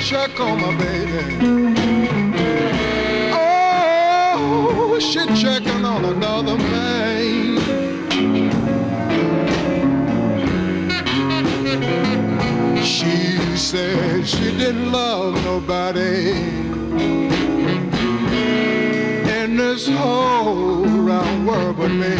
check on my baby. Oh, she checking on another man. She said she didn't love nobody in this whole round world but me.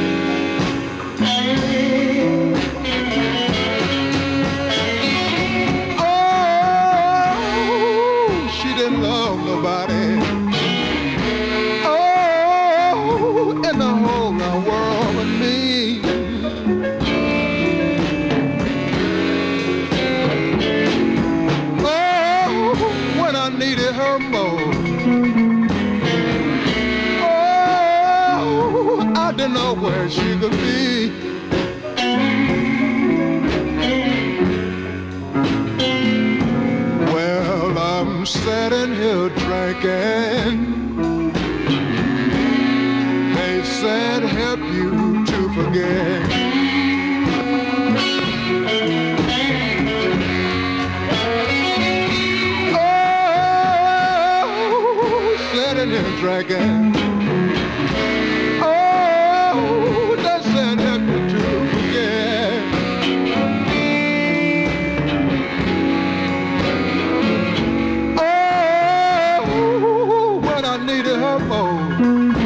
Know where she could be. Well, I'm sitting here drinking. They said help you to forget. Oh, sitting here drinking.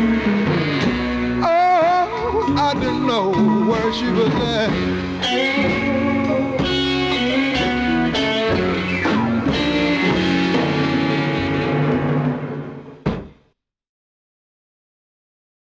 She was there.